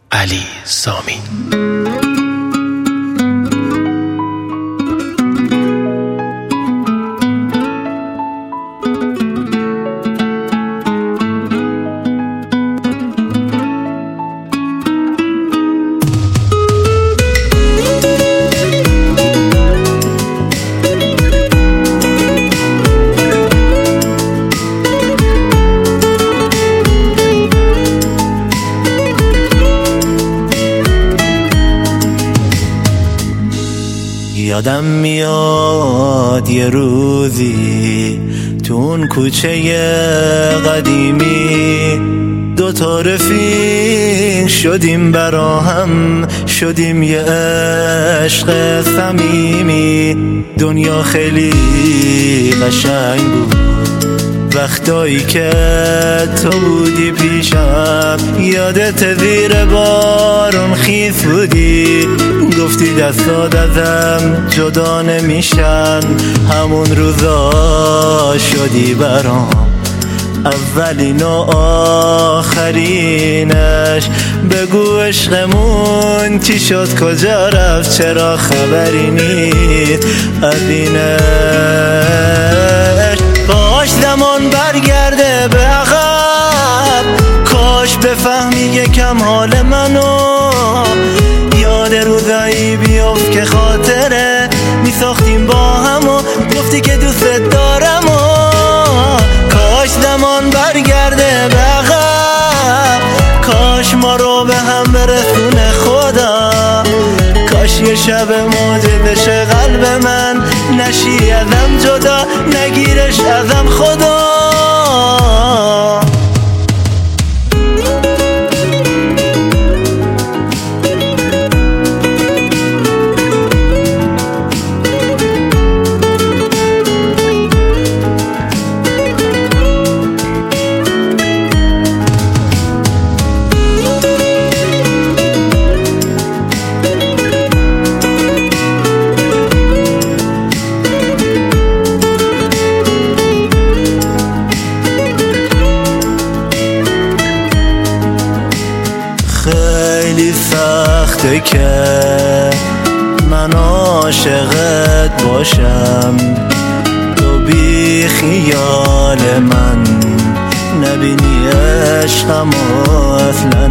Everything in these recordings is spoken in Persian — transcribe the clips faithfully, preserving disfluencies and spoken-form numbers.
علی سامی. یادم میاد یه روزی تو اون کوچه قدیمی دوتا رفیق شدیم برا هم، شدیم یه عشق صمیمی. دنیا خیلی قشنگ بود وقتایی که تو بودی پیشم. یادت زیر بارون خیس بودی، گفتی دستات ازم جدا نمیشن. همون روزا شدی برام اولین و آخرینش. بگو عشقمون چی شد، کجا رفت، چرا خبری نیست از اینش. کاش زمان برگرده به عقب، کاش بفهمی یکم حال منو. یاد روزایی بیفت که خاطره میساختیم با هم و گفتی که دوست دارم. و کاش زمان برگرده به عقب، کاش ما رو به هم برسونه خدا. کاش یه شب موجه بشه قلب من، نشی ازم جدا، نگیرش ازم خدا. خیلی سخته که من عاشقت باشم، تو بی خیال من نبینی عشقم اصلا.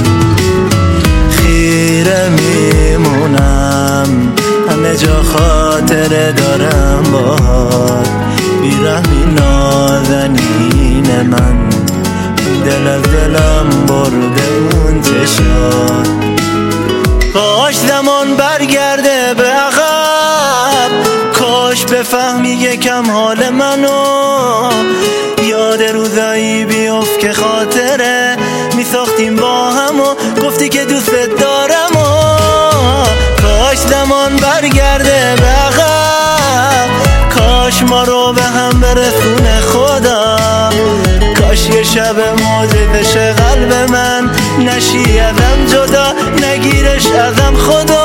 خیره میمونم همه جا خاطره دارم باهات، بیرحمی نازنین من. دل از دلم برده اون چشات. کاش زمان برگرده به عقب، کاش بفهمی یکم حال منو. یاد روزایی بیفت که خاطره میساختیم با هم و گفتی که دوست دارم. و کاش زمان برگرده به عقب، کاش ما رو به هم برسونه خدا. کاش یه شب موجه بشه قلب من، نشی ازم جدا، نگیرش ازم خدا.